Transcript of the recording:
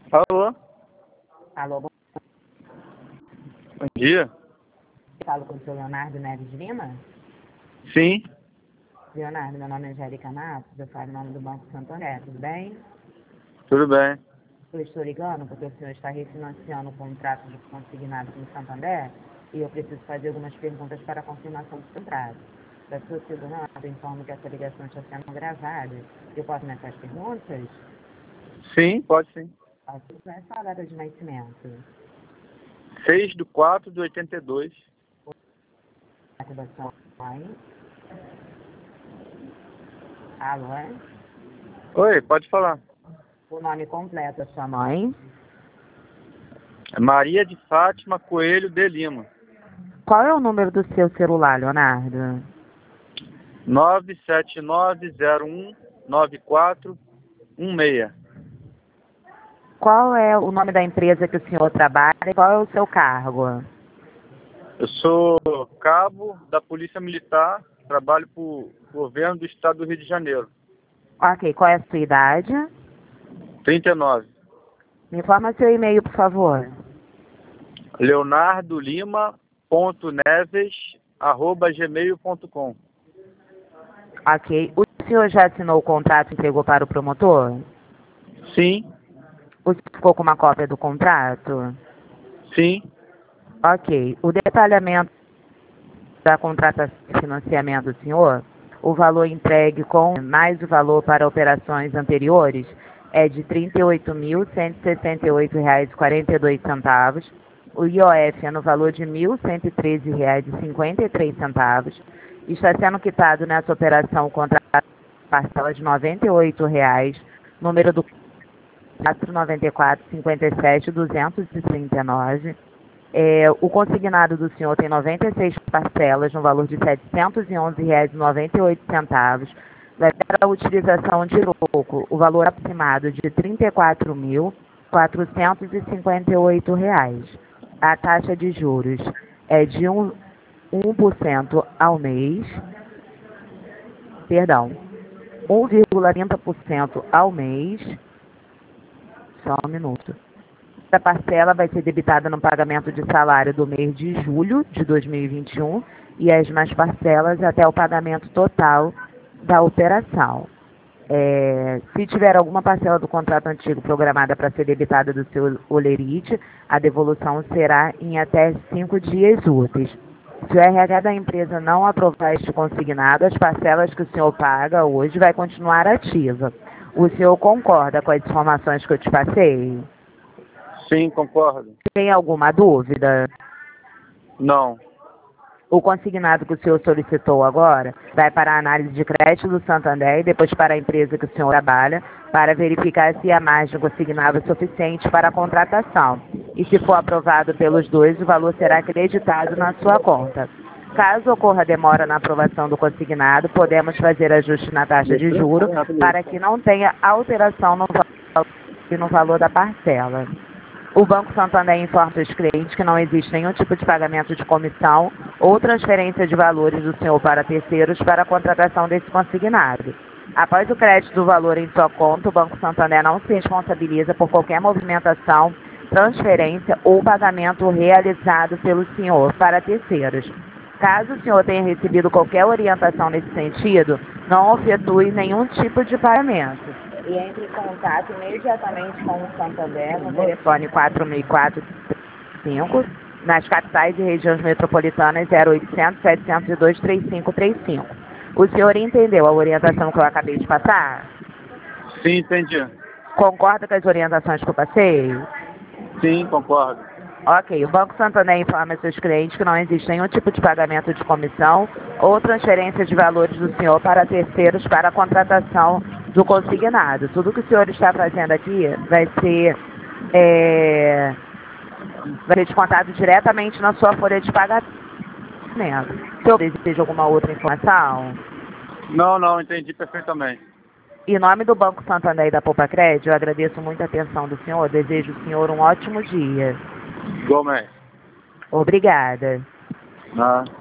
Alô, Alô, bom dia. falo com o seu Leonardo Neves Lima. Sim, Leonardo, meu nome é Angélica Matos, eu falo em nome do Banco Santander, tudo bem? tudo bem. Eu estou ligando porque o senhor está refinanciando o contrato de consignado com o Santander e eu preciso fazer algumas perguntas para a confirmação do contrato. Para sua segurança, eu informo que essa ligação está sendo gravada. Eu posso começar as perguntas? Sim, pode sim. Qual é a sua data de nascimento? 6/4/82. Data da sua mãe? Alô, é? Oi, pode falar. O nome completo da sua mãe? É Maria de Fátima Coelho de Lima. Qual é o número do seu celular, Leonardo? 979019416. Qual é o nome da empresa que o senhor trabalha e qual é o seu cargo? Eu sou cabo da Polícia Militar, trabalho para o governo do estado do Rio de Janeiro. Ok, qual é a sua idade? 39. Me informa seu e-mail, por favor. leonardolima.neves@gmail.com. Ok, o senhor já assinou o contrato e entregou para o promotor? Sim, O senhor ficou com uma cópia do contrato? sim, Ok, o detalhamento da contratação de financiamento do senhor, o valor entregue com mais o valor para operações anteriores é de R$ 38.168,42. O IOF é no valor de R$ 1.113,53. Está sendo quitado nessa operação o contrato parcela de R$ 98,00, número do 494.57.239. O consignado do senhor tem 96 parcelas no valor de R$ 711,98. Vai para a utilização de troco, o valor aproximado de R$ 34.458. A taxa de juros é de 1% ao mês, perdão, 1,30% ao mês, só um minuto. A parcela vai ser debitada no pagamento de salário do mês de julho de 2021 e as mais parcelas até o pagamento total da operação. Se tiver alguma parcela do contrato antigo programada para ser debitada do seu holerite, a devolução será em até 5 dias úteis. Se o RH da empresa não aprovar este consignado, as parcelas que o senhor paga hoje vai continuar ativa. O senhor concorda com as informações que eu te passei? sim, concordo. Tem alguma dúvida? Não, O consignado que o senhor solicitou agora vai para a análise de crédito do Santander e depois para a empresa que o senhor trabalha para verificar se a margem consignada é suficiente para a contratação. E se for aprovado pelos dois, o valor será acreditado na sua conta. Caso ocorra demora na aprovação do consignado, podemos fazer ajuste na taxa de juros para que não tenha alteração no valor da parcela. O Banco Santander informa os clientes que não existe nenhum tipo de pagamento de comissão ou transferência de valores do senhor para terceiros para a contratação desse consignado. Após o crédito do valor em sua conta, o Banco Santander não se responsabiliza por qualquer movimentação, transferência ou pagamento realizado pelo senhor para terceiros. Caso o senhor tenha recebido qualquer orientação nesse sentido, não efetue nenhum tipo de pagamento. E entre em contato imediatamente com o Santander no telefone 4004-5, nas capitais e regiões metropolitanas 0800-702-3535. O senhor entendeu a orientação que eu acabei de passar? sim, entendi. Concorda com as orientações que eu passei? Sim, concordo. Ok, o Banco Santander informa seus clientes que não existe nenhum tipo de pagamento de comissão ou transferência de valores do senhor para terceiros para a contratação do consignado. Tudo que o senhor está fazendo aqui vai ser descontado diretamente na sua folha de pagamento. O senhor deseja alguma outra informação? Não, entendi perfeitamente. Em nome do Banco Santander e da Poupa Crédito, eu agradeço muito a atenção do senhor. Desejo ao senhor um ótimo dia. Igualmente. Obrigada. Ah.